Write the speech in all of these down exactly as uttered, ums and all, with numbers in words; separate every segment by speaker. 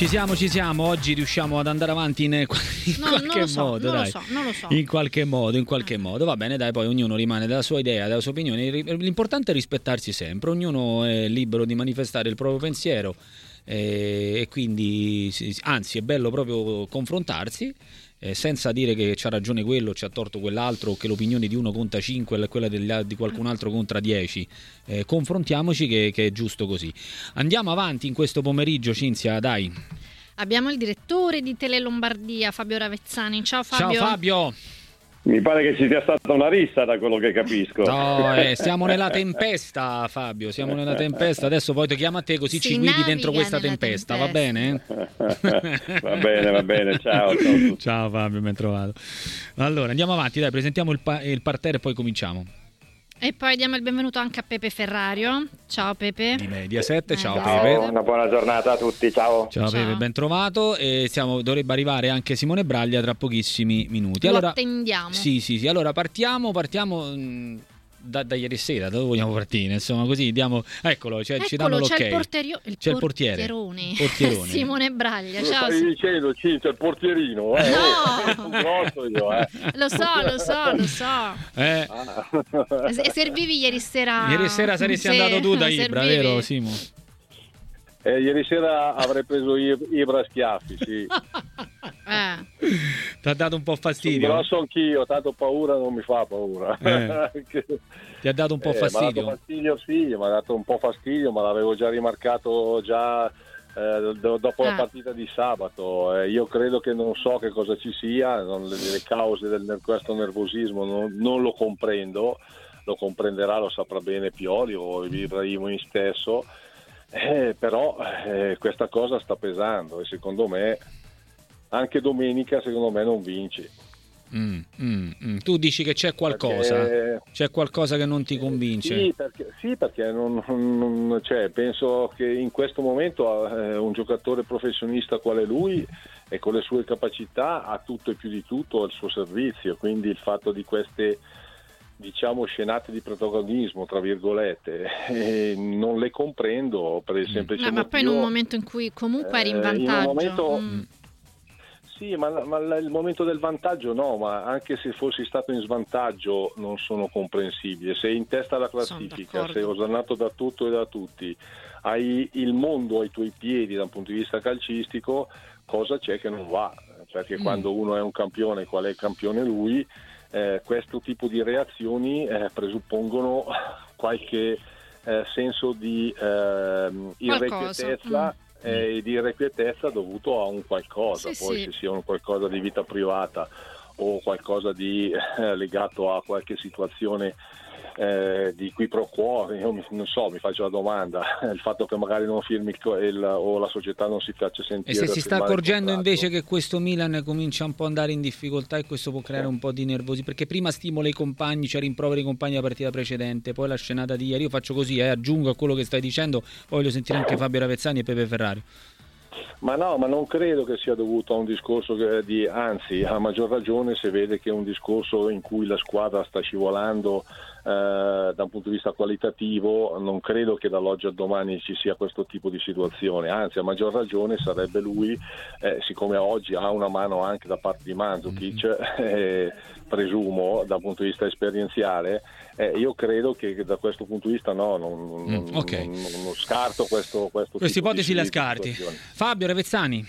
Speaker 1: Ci siamo, ci siamo. Oggi riusciamo ad andare avanti in, in
Speaker 2: no,
Speaker 1: qualche
Speaker 2: non lo so,
Speaker 1: modo,
Speaker 2: non
Speaker 1: dai.
Speaker 2: Lo so, non lo so.
Speaker 1: In qualche modo, in qualche modo. Va bene, dai, poi ognuno rimane della sua idea, della sua opinione. L'importante è rispettarsi sempre. Ognuno è libero di manifestare il proprio pensiero e, e quindi, anzi, è bello proprio confrontarsi. Eh, senza dire che c'ha ragione quello, c'ha torto quell'altro, o che l'opinione di uno conta cinque e quella degli, di qualcun altro conta dieci. Eh, confrontiamoci che, che è giusto così. Andiamo avanti in questo pomeriggio, Cinzia, dai.
Speaker 2: Abbiamo il direttore di Tele Lombardia, Fabio Ravezzani. Ciao Fabio.
Speaker 1: Ciao Fabio.
Speaker 3: Mi pare che ci sia stata una rissa, da quello che capisco.
Speaker 1: No, eh, siamo nella tempesta, Fabio, siamo nella tempesta. Adesso poi ti chiamo a te, così
Speaker 2: Si
Speaker 1: ci guidi dentro
Speaker 2: naviga
Speaker 1: questa
Speaker 2: nella
Speaker 1: tempesta,
Speaker 2: tempesta.
Speaker 1: va bene?
Speaker 3: Va bene, va bene, ciao. Ciao,
Speaker 1: ciao Fabio, ben trovato. Allora, andiamo avanti, dai, presentiamo il, pa- il parterre e poi cominciamo.
Speaker 2: E poi diamo il benvenuto anche a Pepe Ferrario. Ciao Pepe.
Speaker 1: Di Mediaset, ciao
Speaker 2: Mediaset.
Speaker 1: Pepe.
Speaker 3: Ciao, una buona giornata a tutti, ciao.
Speaker 1: Ciao,
Speaker 2: Ciao.
Speaker 1: Pepe, ben trovato. E siamo, dovrebbe arrivare anche Simone Braglia tra pochissimi minuti.
Speaker 2: Lo
Speaker 1: Allora,
Speaker 2: attendiamo.
Speaker 1: Sì, sì, sì. Allora partiamo, partiamo mh, da, da ieri sera. Da dove vogliamo partire? Insomma, così diamo. Eccolo, cioè, ci danno
Speaker 2: Eccolo,
Speaker 1: l'ok.
Speaker 2: c'è il, porterio... il
Speaker 1: C'è il portiere.
Speaker 2: portierone.
Speaker 1: Portierone.
Speaker 2: Simone Braglia.
Speaker 3: Lo
Speaker 2: Ciao.
Speaker 3: stai dicendo, Cinzia, il portierino, eh?
Speaker 2: No.
Speaker 3: Sono grosso io, eh.
Speaker 2: Lo so, lo so, lo so.
Speaker 1: Eh,
Speaker 2: E servivi ieri sera.
Speaker 1: ieri sera saresti
Speaker 2: Sì,
Speaker 1: andato tu da Ibra,
Speaker 2: servivi.
Speaker 1: vero Simo?
Speaker 3: Eh, ieri sera avrei preso I- Ibra a schiaffi, sì.
Speaker 2: Eh.
Speaker 1: Ti ha dato un po'
Speaker 3: Sono
Speaker 1: fastidio?
Speaker 3: grosso anch'io, tanto paura non mi fa paura.
Speaker 1: Eh. Ti ha dato un po'
Speaker 3: Eh, Mi ha
Speaker 1: fastidio?
Speaker 3: dato fastidio, sì, mi ha dato un po' fastidio, ma l'avevo già rimarcato già eh, do- dopo
Speaker 2: Ah.
Speaker 3: la partita di sabato. Eh, io credo che non so che cosa ci sia, non- le, le cause del, questo nervosismo non, non lo comprendo, lo comprenderà, lo saprà bene Pioli o Ibrahimovic stesso, eh, però eh, questa cosa sta pesando e secondo me anche domenica secondo me non vinci.
Speaker 1: Mm, mm, mm. Tu dici che c'è qualcosa,
Speaker 3: Perché-
Speaker 1: c'è qualcosa che non ti convince?
Speaker 3: Sì, perché, sì, perché non, non- cioè, penso che in questo momento eh, un giocatore professionista quale lui e con le sue capacità ha tutto e più di tutto al suo servizio, quindi il fatto di queste diciamo scenate di protagonismo tra virgolette eh, non le comprendo per il semplice
Speaker 2: No, ma poi in
Speaker 3: motivo-
Speaker 2: un momento in cui comunque eri in
Speaker 3: Eh, in un
Speaker 2: vantaggio.
Speaker 3: momento-
Speaker 2: Mm.
Speaker 3: Sì, ma, ma il momento del vantaggio no, ma anche se fossi stato in svantaggio non sono comprensibile. Sei in testa alla classifica,
Speaker 2: d'accordo.
Speaker 3: sei osannato da tutto e da tutti, hai il mondo ai tuoi piedi da un punto di vista calcistico, cosa c'è che non va? Perché
Speaker 2: Mm.
Speaker 3: quando uno è un campione, qual è il campione lui, eh, questo tipo di reazioni eh, presuppongono qualche eh, senso di eh, irrequietezza e di irrequietezza dovuto a un qualcosa,
Speaker 2: Sì,
Speaker 3: poi
Speaker 2: sì.
Speaker 3: se sia un qualcosa di vita privata o qualcosa di eh, legato a qualche situazione eh, di qui pro quo, io mi, non so, mi faccio la domanda, il fatto che magari non firmi il, co- il, o la società non si faccia sentire.
Speaker 1: E se
Speaker 3: per
Speaker 1: si sta
Speaker 3: firmare il
Speaker 1: accorgendo
Speaker 3: contratto.
Speaker 1: invece che questo Milan comincia un po' ad andare in difficoltà e questo può creare un po' di nervosi, perché prima stimola i compagni, cioè rimprovera i compagni della partita precedente, poi la scenata di ieri, io faccio così, eh, aggiungo a quello che stai dicendo, poi voglio sentire anche Fabio Ravezzani e Pepe Ferrario.
Speaker 3: Ma no, ma non credo che sia dovuto a un discorso che- di, anzi, a maggior ragione se vede che è un discorso in cui la squadra sta scivolando eh, da un punto di vista qualitativo, non credo che dall'oggi al domani ci sia questo tipo di situazione, anzi a maggior ragione sarebbe lui, eh, siccome oggi ha una mano anche da parte di Mandzukic, eh, presumo dal punto di vista esperienziale, eh, io credo che da questo punto di vista no, non, non,
Speaker 1: Mm, ok.
Speaker 3: non- non- non scarto questo, questo
Speaker 1: Queste
Speaker 3: tipo
Speaker 1: ipotesi
Speaker 3: di,
Speaker 1: le
Speaker 3: di
Speaker 1: scarti.
Speaker 3: situazione.
Speaker 1: Fabio Ravezzani.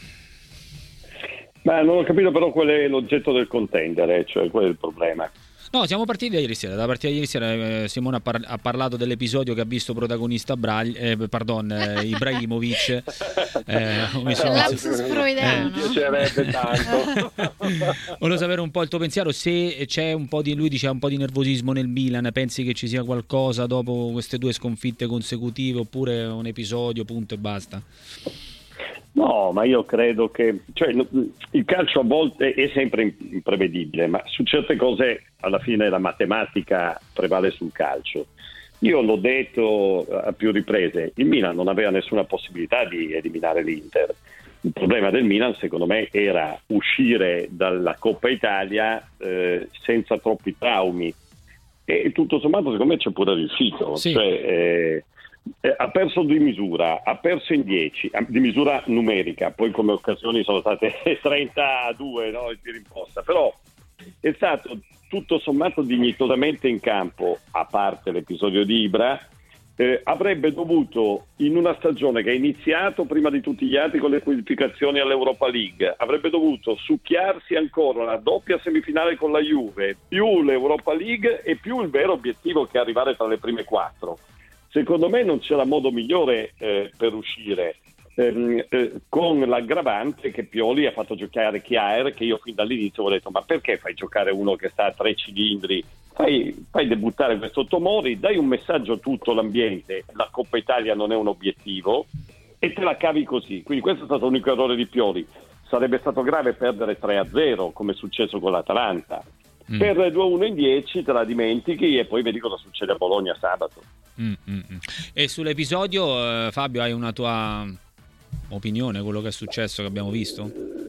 Speaker 4: Ma non ho capito però qual è l'oggetto del contendere, cioè qual è il problema.
Speaker 1: No, siamo partiti da ieri sera. Da partita di ieri sera eh, Simone ha, par- ha parlato dell'episodio che ha visto protagonista Bragli, eh, pardon, eh, Ibrahimovic. Eh, ho messo-
Speaker 2: Lapsus freudiano.
Speaker 3: Mi piacerebbe tanto.
Speaker 1: Volevo sapere un po' il tuo pensiero, se c'è un po' di, lui dice un po' di nervosismo nel Milan, pensi che ci sia qualcosa dopo queste due sconfitte consecutive oppure un episodio, punto e basta?
Speaker 4: No, ma io credo che cioè, no, il calcio a volte è sempre imprevedibile, ma su certe cose alla fine la matematica prevale sul calcio. Io l'ho detto a più riprese, il Milan non aveva nessuna possibilità di eliminare l'Inter. Il problema del Milan, secondo me, era uscire dalla Coppa Italia eh, senza troppi traumi. E tutto sommato, secondo me, c'è pure riuscito.
Speaker 1: Sì.
Speaker 4: Cioè, eh, eh, ha perso di misura, ha perso in dieci, di misura numerica, poi come occasioni sono state trentadue, no, il tiro in posta, però è stato tutto sommato dignitosamente in campo, a parte l'episodio di Ibra. Eh, avrebbe dovuto, in una stagione che è iniziato prima di tutti gli altri con le qualificazioni all'Europa League, avrebbe dovuto succhiarsi ancora una doppia semifinale con la Juve, più l'Europa League e più il vero obiettivo che è arrivare tra le prime quattro. Secondo me non c'era modo migliore eh, per uscire, ehm, eh, con l'aggravante che Pioli ha fatto giocare Kjaer, che io fin dall'inizio ho detto: ma perché fai giocare uno che sta a tre cilindri? Fai, fai debuttare questo Tomori, dai un messaggio a tutto l'ambiente, la Coppa Italia non è un obiettivo, e te la cavi così. Quindi questo è stato l'unico errore di Pioli. Sarebbe stato grave perdere tre a zero, come è successo con l'Atalanta. Mm. Per due a uno in dieci te la dimentichi e poi vedi cosa succede a Bologna sabato.
Speaker 1: Mm, mm, mm. E sull'episodio, eh, Fabio, hai una tua opinione, quello che è successo, che abbiamo visto?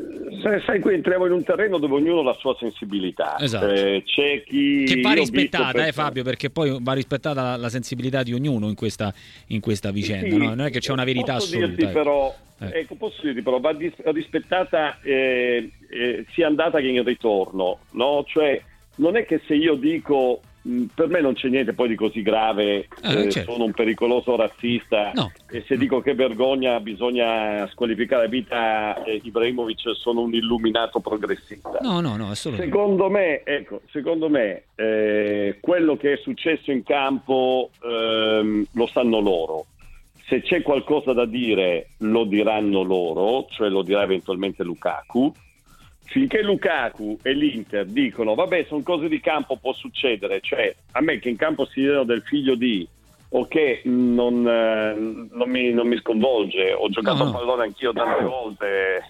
Speaker 4: Sai, qui entriamo in un terreno dove ognuno ha la sua sensibilità.
Speaker 1: Esatto.
Speaker 4: Eh, c'è chi
Speaker 1: che va rispettata,
Speaker 4: per...
Speaker 1: eh, Fabio, perché poi va rispettata la, la sensibilità di ognuno in questa, in questa vicenda.
Speaker 4: Sì,
Speaker 1: no? Non è che c'è una verità
Speaker 4: posso
Speaker 1: assoluta.
Speaker 4: Dirti
Speaker 1: ecco.
Speaker 4: però,
Speaker 1: eh.
Speaker 4: ecco, posso dirti però, va dis- rispettata eh, eh, sia andata che in ritorno, no? Cioè, non è che se io dico mh, per me non c'è niente poi di così grave,
Speaker 1: eh,
Speaker 4: eh,
Speaker 1: certo.
Speaker 4: sono un pericoloso razzista,
Speaker 1: no.
Speaker 4: e se dico che vergogna bisogna squalificare la vita eh, Ibrahimovic, sono un illuminato progressista.
Speaker 1: No, no, no, assolutamente.
Speaker 4: Secondo me, ecco, secondo me eh, quello che è successo in campo ehm, lo sanno loro. Se c'è qualcosa da dire lo diranno loro, cioè lo dirà eventualmente Lukaku. Finché Lukaku e l'Inter dicono vabbè, sono cose di campo, può succedere, cioè a me che in campo si diano del figlio di o che non, eh, non, mi, non mi sconvolge, ho giocato
Speaker 1: no, no.
Speaker 4: a pallone anch'io tante volte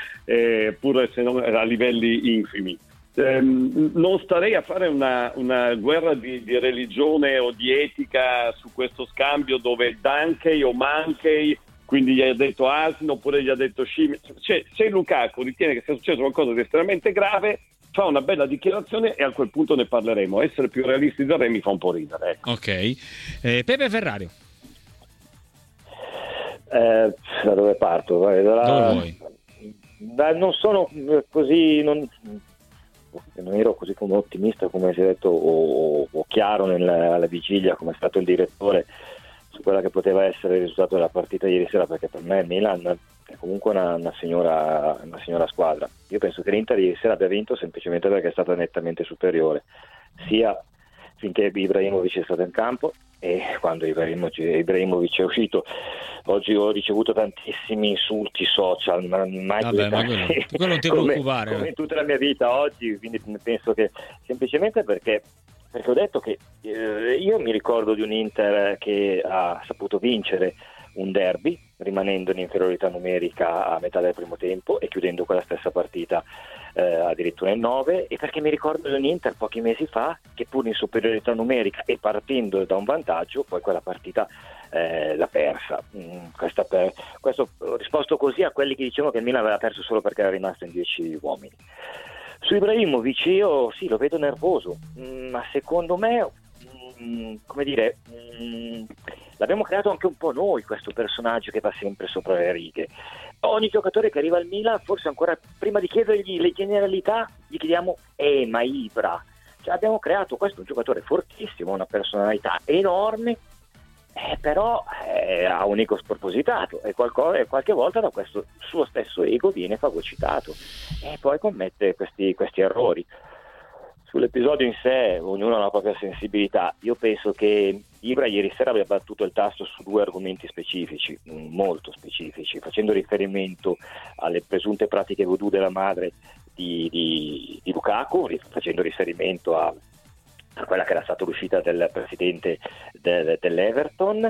Speaker 4: eh, pure se non a livelli infimi. Eh, non starei a fare una, una guerra di, di religione o di etica su questo scambio dove Dankey o Mankey, quindi gli ha detto asino oppure gli ha detto scimmia. Cioè, se Lukaku ritiene che sia successo qualcosa di estremamente grave, fa una bella dichiarazione e a quel punto ne parleremo. Essere più realisti da Re mi fa un po' ridere. Ecco.
Speaker 1: Ok. Eh, Pepe Ferrario.
Speaker 5: Eh, da dove parto? Vai, dalla...
Speaker 1: Dove vuoi?
Speaker 5: Da, non sono così... Non... non ero così come ottimista come si è detto o, o chiaro nella, alla vigilia come è stato il direttore su quella che poteva essere il risultato della partita ieri sera, perché per me Milan è comunque una, una, signora, una signora squadra. Io penso che l'Inter ieri sera abbia vinto semplicemente perché è stata nettamente superiore, sia finché Ibrahimovic è stato in campo e quando Ibrahimovic, Ibrahimovic è uscito. Oggi ho ricevuto tantissimi insulti social, ma mai
Speaker 1: Vabbè, ma quello, quello non ti preoccupare.
Speaker 5: Come, come in tutta la mia vita oggi, quindi penso che semplicemente perché perché ho detto che eh, io mi ricordo di un Inter che ha saputo vincere un derby rimanendo in inferiorità numerica a metà del primo tempo e chiudendo quella stessa partita eh, addirittura in nove, e perché mi ricordo di un Inter pochi mesi fa che pur in superiorità numerica e partendo da un vantaggio poi quella partita eh, l'ha persa. Mm, questa per, questo ho risposto così a quelli che dicevano che il Milan aveva perso solo perché era rimasto in dieci uomini. Su Ibrahimovic io sì, lo vedo nervoso, mm, ma secondo me, mm, come dire, mm, l'abbiamo creato anche un po' noi questo personaggio che va sempre sopra le righe. Ogni giocatore che arriva al Milan, forse ancora prima di chiedergli le generalità, gli chiediamo eh ma Ibra. Cioè, abbiamo creato questo un giocatore fortissimo, una personalità enorme, eh, però eh, ha un ego spropositato e, qualco, e qualche volta da questo suo stesso ego viene fagocitato e poi commette questi, questi errori. Sull'episodio in sé ognuno ha la propria sensibilità. Io penso che Ibra ieri sera abbia battuto il tasto su due argomenti specifici, molto specifici, facendo riferimento alle presunte pratiche voodoo della madre di, di, di Lukaku, facendo riferimento a a quella che era stata l'uscita del presidente del, dell'Everton,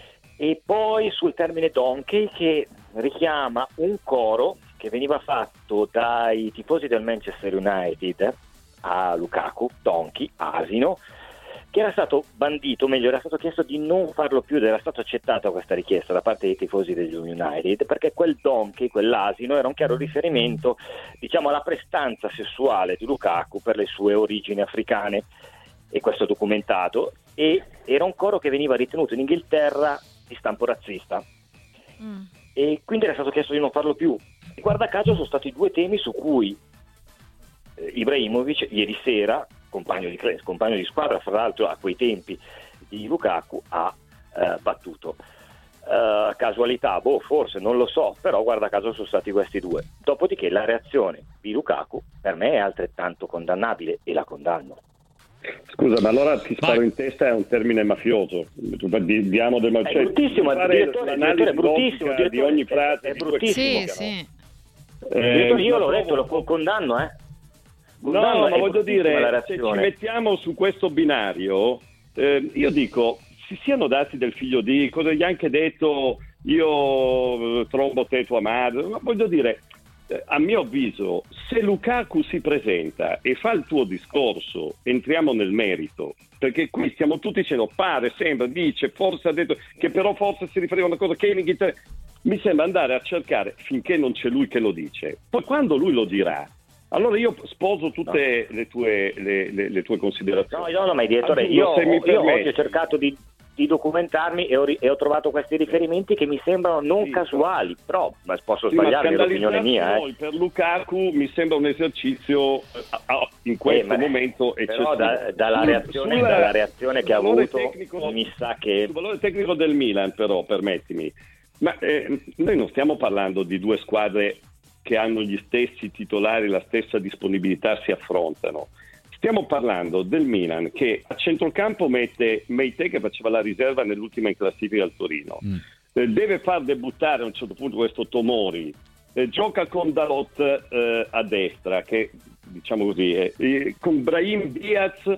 Speaker 5: e poi sul termine donkey, che richiama un coro che veniva fatto dai tifosi del Manchester United a Lukaku, donkey, asino, che era stato bandito, meglio era stato chiesto di non farlo più ed era stata accettata questa richiesta da parte dei tifosi degli United, perché quel donkey, quell'asino, era un chiaro riferimento, diciamo, alla prestanza sessuale di Lukaku per le sue origini africane, e questo è documentato, e era un coro che veniva ritenuto in Inghilterra di stampo razzista.
Speaker 2: Mm.
Speaker 5: E quindi era stato chiesto di non farlo più. E guarda caso sono stati due temi su cui eh, Ibrahimovic ieri sera, compagno di, compagno di squadra fra l'altro a quei tempi di Lukaku, ha eh, battuto. Uh, casualità, boh, forse, non lo so, però guarda caso sono stati questi due. Dopodiché la reazione di Lukaku per me è altrettanto condannabile e la condanno.
Speaker 4: Scusa, ma allora ti sparo
Speaker 1: Vai.
Speaker 4: in testa è un termine mafioso. Diamo del
Speaker 5: È bruttissimo, direttore, direttore, è bruttissimo,
Speaker 4: di
Speaker 5: direttore,
Speaker 4: ogni frase
Speaker 5: è
Speaker 4: di
Speaker 2: Sì,
Speaker 5: bruttissimo.
Speaker 2: sì.
Speaker 4: Eh,
Speaker 5: Io l'ho
Speaker 4: ma
Speaker 5: detto, lo condanno, eh.
Speaker 4: No,
Speaker 5: Condanno,
Speaker 4: ma
Speaker 5: è
Speaker 4: voglio
Speaker 5: bruttissima la
Speaker 4: dire, se ci
Speaker 5: reazione.
Speaker 4: mettiamo su questo binario, eh, io dico, si siano dati del figlio di, cosa gli ha anche detto, io eh, trombo te tua madre, ma voglio dire, eh, a mio avviso, se Lukaku si presenta e fa il tuo discorso, entriamo nel merito, perché qui stiamo tutti dicendo, pare, sembra, dice, forse ha detto, che però forse si riferiva a una cosa che in Inghilterra, mi sembra andare a cercare finché non c'è lui che lo dice, poi quando lui lo dirà, allora io sposo tutte no. le, tue, le, le, le tue considerazioni.
Speaker 5: No, no, no, ma direttore, io,
Speaker 4: se mi
Speaker 5: io oggi ho cercato di, di documentarmi e ho, e ho trovato questi riferimenti che mi sembrano non sì, casuali, però ma posso
Speaker 4: sì,
Speaker 5: sbagliarmi, è l'opinione mia.
Speaker 4: Noi,
Speaker 5: eh.
Speaker 4: Per Lukaku mi sembra un esercizio in questo eh, ma, momento eccessivo.
Speaker 5: Però da, dalla, reazione,
Speaker 4: Sulla,
Speaker 5: dalla reazione che ha avuto
Speaker 4: tecnico,
Speaker 5: mi sa che...
Speaker 4: Sul valore tecnico del Milan però, permettimi, ma eh, noi non stiamo parlando di due squadre che hanno gli stessi titolari, la stessa disponibilità, si affrontano. Stiamo parlando del Milan che a centrocampo mette Meite, che faceva la riserva nell'ultima in classifica al Torino. Mm. Eh, deve far debuttare a un certo punto questo Tomori. Eh, gioca con Dalot eh, a destra, che diciamo così, eh, con Brahim Diaz,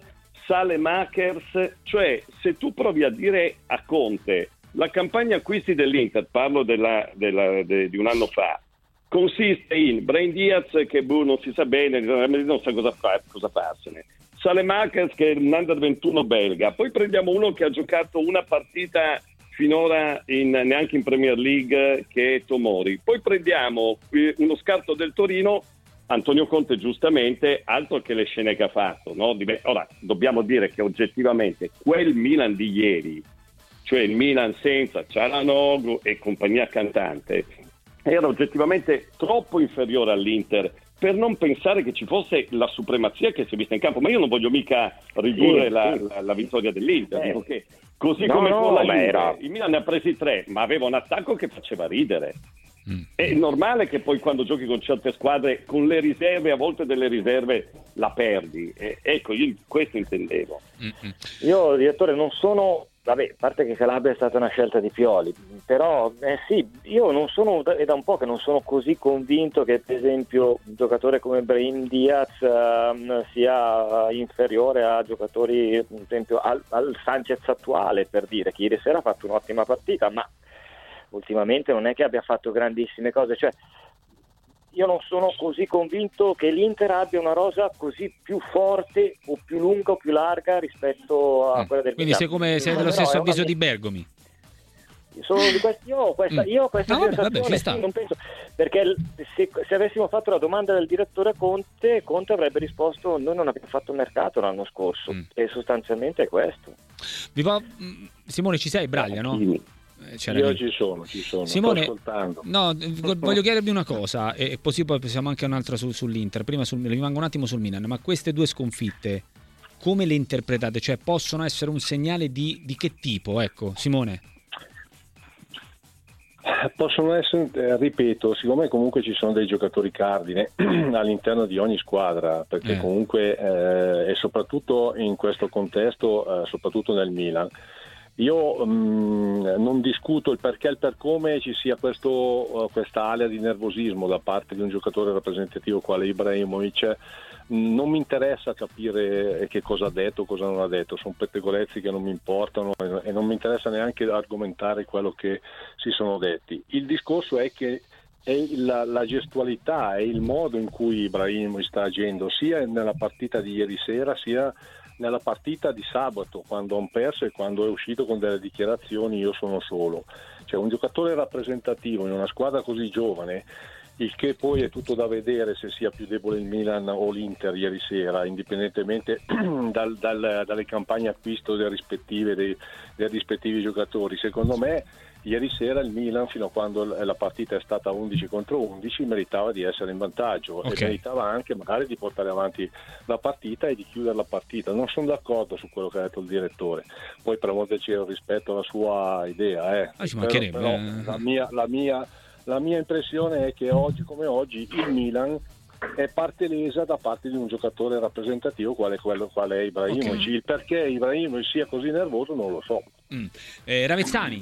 Speaker 4: Salemakers, cioè se tu provi a dire a Conte la campagna acquisti dell'Inter, parlo della, della, de, di un anno fa, consiste in Brahim Diaz che boh, non si sa bene, non sa cosa, fa, cosa farsene, Salemakers che è un under ventuno belga, poi prendiamo uno che ha giocato una partita finora in, neanche in Premier League, che è Tomori, poi prendiamo uno scarto del Torino, Antonio Conte giustamente, altro che le scene che ha fatto, no? Ora dobbiamo dire che oggettivamente quel Milan di ieri, cioè il Milan senza Cialanoglu e compagnia cantante, era oggettivamente troppo inferiore all'Inter per non pensare che ci fosse la supremazia che si è vista in campo, ma io non voglio mica ridurre sì, la, sì. La, la vittoria dell'Inter, eh. dico che così no, come no, con la Juve, era... il Milan ne ha presi tre, ma aveva un attacco che faceva ridere. Mm. È normale che poi quando giochi con certe squadre, con le riserve, a volte delle riserve la perdi, e, ecco, io questo intendevo.
Speaker 5: Mm-hmm. Io, direttore, non sono... Vabbè, a parte che Calabria è stata una scelta di Pioli, però eh sì, io non sono, è da un po' che non sono così convinto che per esempio un giocatore come Brahim Diaz uh, sia inferiore a giocatori, per esempio al, al Sanchez attuale, per dire, che ieri sera ha fatto un'ottima partita, ma ultimamente non è che abbia fatto grandissime cose, cioè io non sono così convinto che l'Inter abbia una rosa così più forte o più lunga o più larga rispetto a quella del
Speaker 1: Quindi sei, come, sei dello stesso no, avviso di Bergomi?
Speaker 5: Sono di questi, io ho questa, io ho questa
Speaker 1: no, sensazione, vabbè, vabbè,
Speaker 5: non penso, perché se, se avessimo fatto la domanda del direttore Conte, Conte avrebbe risposto noi non abbiamo fatto mercato l'anno scorso, mm. e sostanzialmente è questo.
Speaker 1: Vi va... Simone, ci sei? Braglia, no?
Speaker 3: C'era io lì. ci sono, ci sono.
Speaker 1: Simone,
Speaker 3: sto ascoltando.
Speaker 1: No, voglio chiedervi una cosa e così poi passiamo anche un'altra su, sull'Inter. Prima sul, rimango un attimo sul Milan, ma queste due sconfitte come le interpretate? Cioè possono essere un segnale di, di che tipo? Ecco, Simone.
Speaker 3: Possono essere, eh, ripeto, siccome comunque ci sono dei giocatori cardine all'interno di ogni squadra, perché eh. comunque eh, e soprattutto in questo contesto, eh, soprattutto nel Milan, io mh, non discuto il perché e il per come ci sia questo, uh, questa area di nervosismo da parte di un giocatore rappresentativo quale Ibrahimovic. Non mi interessa capire che cosa ha detto, cosa non ha detto, sono pettegolezzi che non mi importano e non mi interessa neanche argomentare quello che si sono detti. Il discorso è che è la, la gestualità e il modo in cui Ibrahimovic sta agendo, sia nella partita di ieri sera, sia nella partita di sabato, quando hanno perso e quando è uscito con delle dichiarazioni io sono solo. Cioè un giocatore rappresentativo in una squadra così giovane il che poi è tutto da vedere se sia più debole il Milan o l'Inter ieri sera, indipendentemente dal, dal, dalle campagne acquisto delle rispettive, dei, dei rispettivi giocatori. Secondo me ieri sera il Milan, fino a quando la partita è stata undici contro undici, meritava di essere in vantaggio, okay, e meritava anche magari di portare avanti la partita e di chiudere la partita. Non sono d'accordo su quello che ha detto il direttore, poi per amor del cielo rispetto alla sua idea, eh.
Speaker 1: ah, ci
Speaker 3: però, però la mia, la mia La mia impressione è che oggi come oggi il Milan è parte lesa da parte di un giocatore rappresentativo quale è quello qual è Ibrahimovic. Okay. Il perché Ibrahimovic sia così nervoso non lo so.
Speaker 1: Mm. Eh, Ravezzani,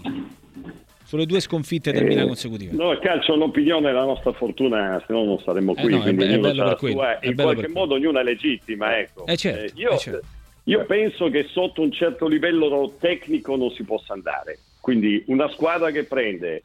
Speaker 1: sulle due sconfitte del eh, Milan consecutive.
Speaker 4: No, il calcio è un'opinione, la nostra fortuna, se no non saremmo qui. Eh no, quindi è, be- è bello per sua, in qualche modo ognuno è legittima. Ecco.
Speaker 1: Eh certo,
Speaker 4: eh, io,
Speaker 1: eh certo.
Speaker 4: io penso che sotto un certo livello tecnico non si possa andare. Quindi una squadra che prende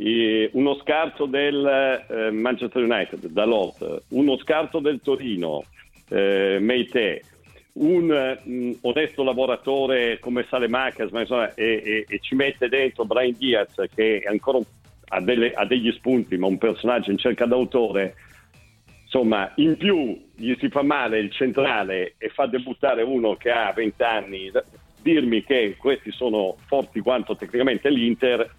Speaker 4: uno scarto del eh, Manchester United, Dalot, uno scarto del Torino, eh, Meite, un mh, onesto lavoratore come Saelemaekers, ma insomma, e, e, e ci mette dentro Brahim Diaz, che ancora ha, delle, ha degli spunti, ma un personaggio in cerca d'autore. Insomma, in più gli si fa male il centrale e fa debuttare uno che ha venti anni. Dirmi che questi sono forti quanto tecnicamente l'Inter,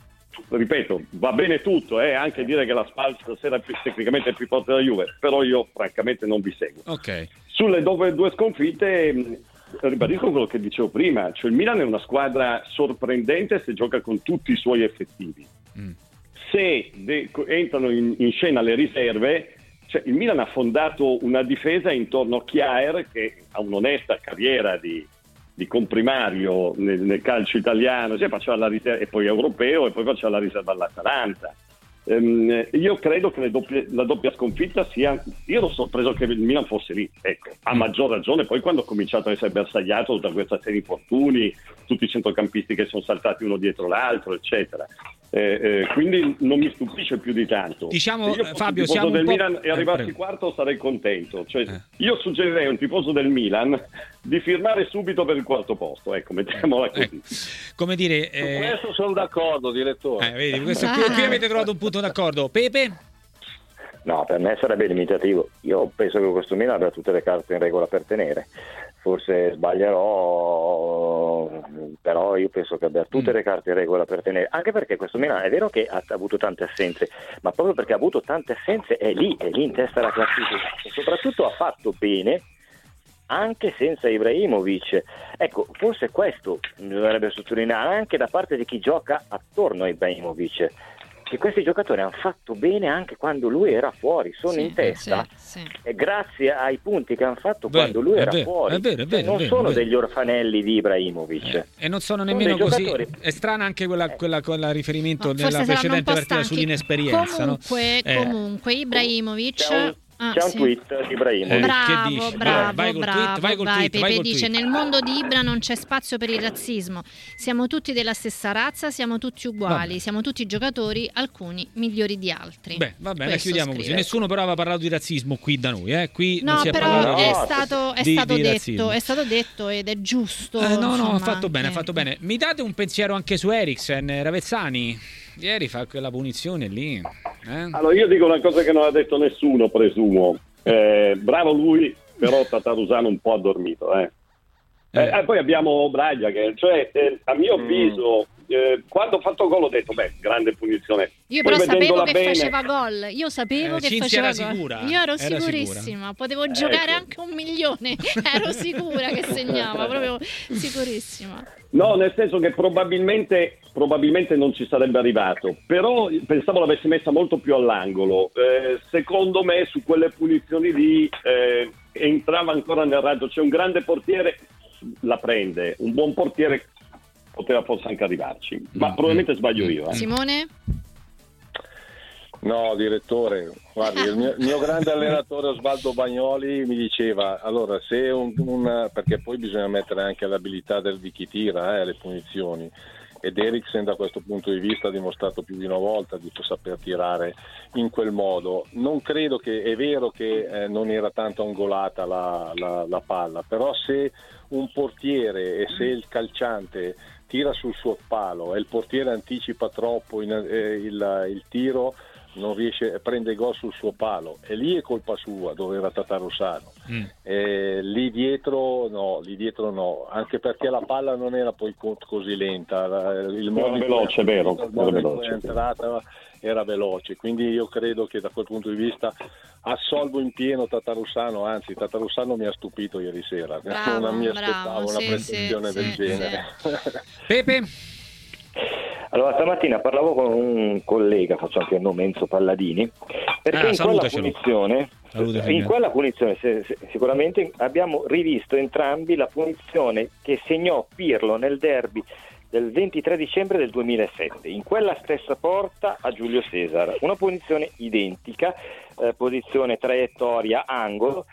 Speaker 4: ripeto, va bene tutto, eh? Anche dire che la Spal stasera più, tecnicamente è più forte della Juve, però io francamente non vi seguo.
Speaker 1: Okay.
Speaker 4: Sulle due, due sconfitte ribadisco quello che dicevo prima, cioè il Milan è una squadra sorprendente se gioca con tutti i suoi effettivi. Mm. Se de- entrano in, in scena le riserve, cioè il Milan ha fondato una difesa intorno a Kjaer, che ha un'onesta carriera di di comprimario nel, nel calcio italiano, cioè faceva la riserva, e poi europeo, e poi faceva la riserva all'Atalanta. Um, io credo che le doppie, la doppia sconfitta sia, io ero sorpreso che il Milan fosse lì, ecco, a maggior ragione poi quando ha cominciato a essere bersagliato da questa serie di infortuni, tutti i centrocampisti che sono saltati uno dietro l'altro, eccetera. Eh, eh, quindi non mi stupisce più di tanto.
Speaker 1: Diciamo,
Speaker 4: se io
Speaker 1: Fabio, siamo
Speaker 4: del
Speaker 1: un po'...
Speaker 4: Milan e arrivassi
Speaker 1: eh,
Speaker 4: quarto sarei contento, cioè,
Speaker 1: eh.
Speaker 4: io suggerirei a un tifoso del Milan di firmare subito per il quarto posto, ecco, mettiamola così.
Speaker 1: Eh. Come dire,
Speaker 3: eh... su questo sono d'accordo, direttore.
Speaker 1: Eh, vedi, questo, qui, qui avete trovato un punto d'accordo. Pepe?
Speaker 5: No, per me sarebbe limitativo. Io penso che questo Milan abbia tutte le carte in regola per tenere. Forse sbaglierò, però io penso che abbia tutte le carte in regola per tenere, anche perché questo Milan è vero che ha avuto tante assenze, ma proprio perché ha avuto tante assenze è lì, è lì in testa alla classifica, e soprattutto ha fatto bene anche senza Ibrahimovic. Ecco, forse questo dovrebbe sottolineare anche da parte di chi gioca attorno a Ibrahimovic, che questi giocatori hanno fatto bene anche quando lui era fuori, sono sì, in testa sì, sì. E grazie ai punti che hanno fatto Beh, quando lui era
Speaker 1: vero,
Speaker 5: fuori,
Speaker 1: è vero, è vero,
Speaker 5: cioè, non
Speaker 1: è vero,
Speaker 5: sono
Speaker 1: è vero.
Speaker 5: degli orfanelli di Ibrahimovic,
Speaker 1: eh, e non sono nemmeno
Speaker 5: sono
Speaker 1: così
Speaker 5: giocatori...
Speaker 1: è strana anche quella, quella, quella riferimento
Speaker 2: no,
Speaker 1: nella precedente partita
Speaker 2: stanchi.
Speaker 1: sull'inesperienza,
Speaker 2: comunque,
Speaker 1: no?
Speaker 2: comunque
Speaker 1: eh.
Speaker 2: Ibrahimovic
Speaker 5: c'è un,
Speaker 2: ah,
Speaker 5: c'è un
Speaker 2: sì.
Speaker 5: tweet di Ibrahimovic,
Speaker 1: eh,
Speaker 2: bravo,
Speaker 1: che dici?
Speaker 2: bravo,
Speaker 1: vai col
Speaker 2: bravo,
Speaker 1: tweet, vai col
Speaker 2: vai,
Speaker 1: tweet,
Speaker 2: Pepe
Speaker 1: vai col
Speaker 2: dice
Speaker 1: tweet.
Speaker 2: nel mondo di Ibra non c'è spazio per il razzismo, siamo tutti della stessa razza, siamo tutti uguali, vabbè. Siamo tutti giocatori, alcuni migliori di altri.
Speaker 1: Beh, va bene,
Speaker 2: Questo
Speaker 1: chiudiamo
Speaker 2: scrive.
Speaker 1: così. Nessuno però aveva parlato di razzismo qui da noi, eh? Qui
Speaker 2: no,
Speaker 1: non si è
Speaker 2: però
Speaker 1: parlato
Speaker 2: è
Speaker 1: di,
Speaker 2: stato, è
Speaker 1: di,
Speaker 2: stato
Speaker 1: di
Speaker 2: detto,
Speaker 1: razzismo.
Speaker 2: è stato detto ed è giusto.
Speaker 1: Eh, no,
Speaker 2: insomma,
Speaker 1: no, ha fatto bene, ha
Speaker 2: anche...
Speaker 1: fatto bene. Mi date un pensiero anche su Eriksen, Ravezzani? Ieri fa quella punizione lì. Eh?
Speaker 4: Allora io dico una cosa che non ha detto nessuno, presumo. Eh, bravo lui, però Tatarusano un po' ha dormito. Eh. Eh. Eh, poi abbiamo Braglia che, cioè, eh, a mio avviso, eh, quando ho fatto gol ho detto, beh, grande punizione.
Speaker 2: Io
Speaker 4: poi
Speaker 2: però sapevo che
Speaker 4: bene...
Speaker 2: faceva gol. Io sapevo
Speaker 1: eh,
Speaker 2: che
Speaker 1: Cinzia
Speaker 2: faceva
Speaker 1: era sicura.
Speaker 2: gol. Io ero
Speaker 1: Era
Speaker 2: sicurissima.
Speaker 1: sicura.
Speaker 2: Potevo giocare
Speaker 4: ecco.
Speaker 2: anche un milione. Ero sicura che segnava, proprio sicurissima.
Speaker 4: No, nel senso che probabilmente, probabilmente non ci sarebbe arrivato, però pensavo l'avessi messa molto più all'angolo. Eh, secondo me su quelle punizioni lì eh, entrava ancora nel raggio. C'è un grande portiere, la prende, un buon portiere poteva forse anche arrivarci, ma probabilmente sbaglio io. Eh.
Speaker 2: Simone?
Speaker 3: No, direttore, guardi, il mio, il mio grande allenatore Osvaldo Bagnoli mi diceva, allora se un, un perché poi bisogna mettere anche l'abilità del, di chi tira, eh, le punizioni, ed Eriksen da questo punto di vista ha dimostrato più di una volta di saper tirare in quel modo. Non credo che, è vero che eh, non era tanto angolata la, la, la palla, però se un portiere e se il calciante tira sul suo palo e il portiere anticipa troppo in, eh, il, il tiro, non riesce, prende gol sul suo palo, e lì è colpa sua, dove era Tatarussano. Mm. E lì dietro no, lì dietro no, anche perché la palla non era poi così lenta, il modo
Speaker 4: era veloce, è vero,
Speaker 3: il modo era veloce, è entrata era veloce, quindi io credo che da quel punto di vista assolvo in pieno Tatarussano, anzi Tatarussano mi ha stupito ieri sera,
Speaker 2: bravo,
Speaker 3: non mi
Speaker 2: bravo,
Speaker 3: aspettavo una
Speaker 2: sì,
Speaker 3: prestazione
Speaker 2: sì,
Speaker 3: del
Speaker 2: sì,
Speaker 3: genere.
Speaker 2: Sì.
Speaker 1: Pepe?
Speaker 5: Allora, stamattina parlavo con un collega, faccio anche il nome, Enzo Palladini, perché
Speaker 1: ah,
Speaker 5: in quella punizione, in quella punizione se, se, sicuramente abbiamo rivisto entrambi la punizione che segnò Pirlo nel derby del ventitré dicembre del duemilasette, in quella stessa porta a Giulio Cesar, una punizione identica, eh, posizione traiettoria angolo,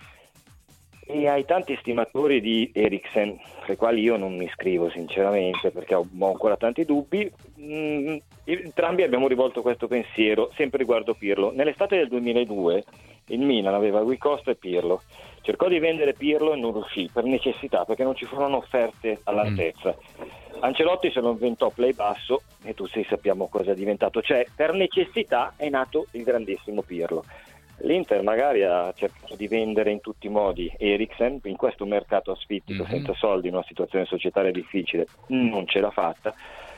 Speaker 5: e ai tanti stimatori di Eriksen, tra i quali io non mi iscrivo sinceramente perché ho, ho ancora tanti dubbi, mm, entrambi abbiamo rivolto questo pensiero sempre riguardo Pirlo. Nell'estate del duemiladue il Milan aveva Rui Costa e Pirlo, cercò di vendere Pirlo e non riuscì per necessità, perché non ci furono offerte all'altezza. Ancelotti se lo inventò play basso e tutti sappiamo cosa è diventato, cioè per necessità è nato il grandissimo Pirlo. L'Inter magari ha cercato di vendere in tutti i modi Eriksen in questo mercato asfittico, mm-hmm. senza soldi, in una situazione societaria difficile, non ce l'ha fatta.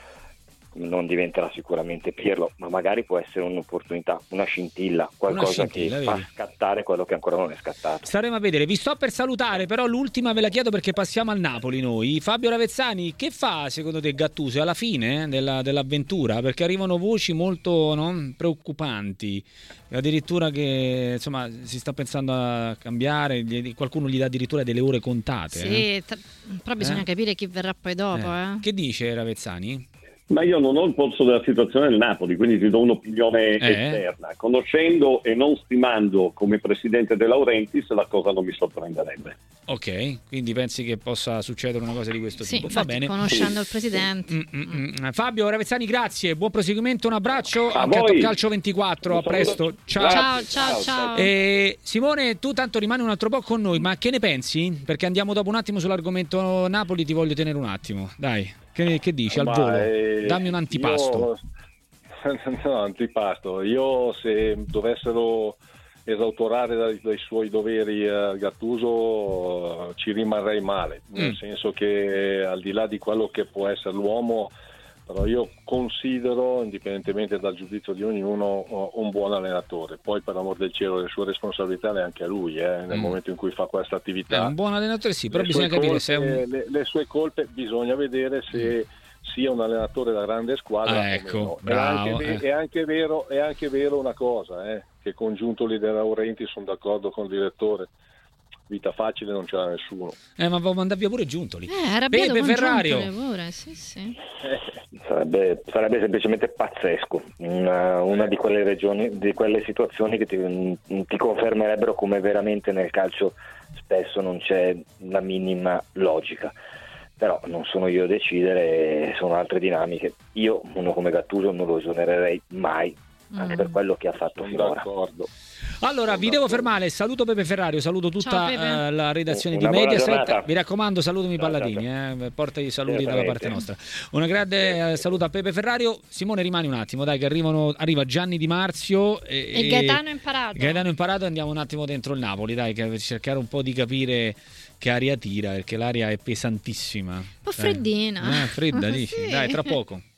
Speaker 5: Non diventerà sicuramente Pirlo, ma magari può essere un'opportunità, una scintilla, qualcosa una scintilla, che vedi? Fa scattare quello che ancora non è scattato.
Speaker 1: Staremo a vedere. Vi sto per salutare, però l'ultima ve la chiedo perché passiamo al Napoli noi. Fabio Ravezzani, che fa secondo te Gattuso alla fine della, dell'avventura? Perché arrivano voci molto no, preoccupanti, addirittura che insomma si sta pensando a cambiare, qualcuno gli dà addirittura delle ore contate.
Speaker 2: Sì,
Speaker 1: eh?
Speaker 2: t- però bisogna eh? capire chi verrà poi dopo.
Speaker 1: Eh.
Speaker 2: Eh.
Speaker 1: Che dice Ravezzani?
Speaker 4: Ma io non ho il polso della situazione del Napoli, quindi ti do un'opinione
Speaker 1: eh.
Speaker 4: esterna. Conoscendo e non stimando come presidente De Laurentiis, la cosa non mi sorprenderebbe.
Speaker 1: Ok, quindi pensi che possa succedere una cosa di questo
Speaker 2: sì,
Speaker 1: tipo?
Speaker 2: Va bene. Conoscendo
Speaker 4: sì.
Speaker 2: il presidente.
Speaker 1: Mm, mm, mm. Fabio Ravezzani, grazie, buon proseguimento, un abbraccio
Speaker 4: a
Speaker 1: anche
Speaker 4: voi.
Speaker 1: a Top Calcio ventiquattro, a presto. Ciao.
Speaker 2: Ciao, ciao, ciao.
Speaker 1: E Simone, tu tanto rimani un altro po' con noi, ma che ne pensi? Perché andiamo dopo un attimo sull'argomento Napoli, ti voglio tenere un attimo, dai. Che, che dici al
Speaker 3: Ma
Speaker 1: volo?
Speaker 3: eh,
Speaker 1: Dammi un antipasto.
Speaker 3: Io, no, antipasto. Io se dovessero esautorare dai, dai suoi doveri eh, Gattuso, ci rimarrei male, mm. nel senso che al di là di quello che può essere l'uomo, però io considero, indipendentemente dal giudizio di ognuno, un buon allenatore. Poi per amor del cielo le sue responsabilità le ha anche a lui eh, nel mm. momento in cui fa questa attività.
Speaker 1: È un buon allenatore sì, però
Speaker 3: le
Speaker 1: bisogna capire
Speaker 3: colpe,
Speaker 1: se è un...
Speaker 3: le, le sue colpe bisogna vedere se mm. sia un allenatore da grande squadra.
Speaker 1: Ah, ecco,
Speaker 3: o meno.
Speaker 1: bravo,
Speaker 3: è, anche,
Speaker 1: eh.
Speaker 3: è, anche vero, è anche vero una cosa, eh, che congiunto lì De Laurentiis, sono d'accordo con il direttore, vita facile non ce l'ha nessuno.
Speaker 1: Eh, ma avevo mandato via pure Giuntoli.
Speaker 2: Eh, arrabbiato
Speaker 1: Pepe
Speaker 2: con
Speaker 1: Ferrario.
Speaker 2: Giuntoli pure, sì, sì.
Speaker 5: Sarebbe, sarebbe semplicemente pazzesco, una, una di quelle regioni, di quelle situazioni che ti, ti confermerebbero come veramente nel calcio spesso non c'è la minima logica. Però non sono io a decidere, sono altre dinamiche. Io, uno come Gattuso, non lo esonererei mai, anche mm. per quello che ha fatto
Speaker 3: sono
Speaker 5: finora.
Speaker 3: D'accordo.
Speaker 1: Allora,
Speaker 3: sono
Speaker 1: vi devo
Speaker 3: d'accordo.
Speaker 1: fermare. Saluto Pepe Ferrario, saluto tutta uh, la redazione
Speaker 5: Una
Speaker 1: di
Speaker 5: buona
Speaker 1: Mediaset.
Speaker 5: giornata.
Speaker 1: Mi raccomando, salutami i
Speaker 5: Ciao,
Speaker 1: Palladini,
Speaker 5: ciao, ciao.
Speaker 1: eh. Porta i saluti dalla
Speaker 5: Certamente.
Speaker 1: parte nostra. Una grande eh, saluto a Pepe Ferrario. Simone, rimani un attimo, dai, che arrivano, arriva Gianni Di Marzio e,
Speaker 2: E Gaetano Imparato.
Speaker 1: Gaetano Imparato, andiamo un attimo dentro il Napoli, dai, che per cercare un po' di capire che aria tira, perché l'aria è pesantissima. Un
Speaker 2: po' freddina.
Speaker 1: Eh, fredda, dici?
Speaker 2: Sì.
Speaker 1: Dai, tra poco.